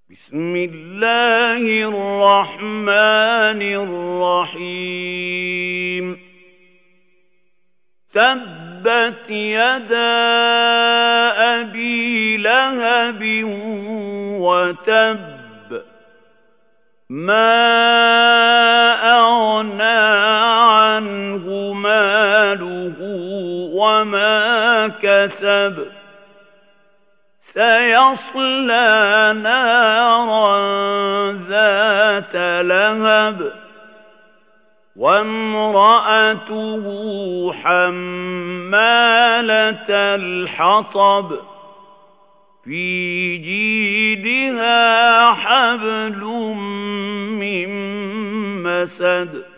بسم الله الرحمن الرحيم تبت يدا أبي لهب وتب ما أغنى عنه ماله وما كسب سيصلى نارا ذات لهب وامرأته حمالة الحطب في جيدها حبل من مسد